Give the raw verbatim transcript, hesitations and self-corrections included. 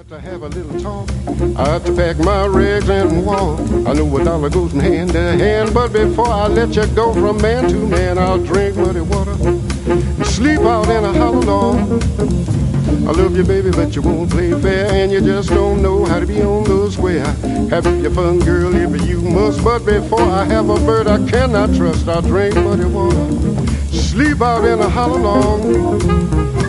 got to have a little talk. I have to pack my rags and walk. I know a dollar goes from hand to hand, but before I let you go from man to man, I'll drink muddy water and sleep out in a hollow log. I love you, baby, but you won't play fair, and you just don't know how to be on the square. Have your fun, girl, if you must, but before I have a bird I cannot trust, I'll drink muddy water, sleep out in a hollow log.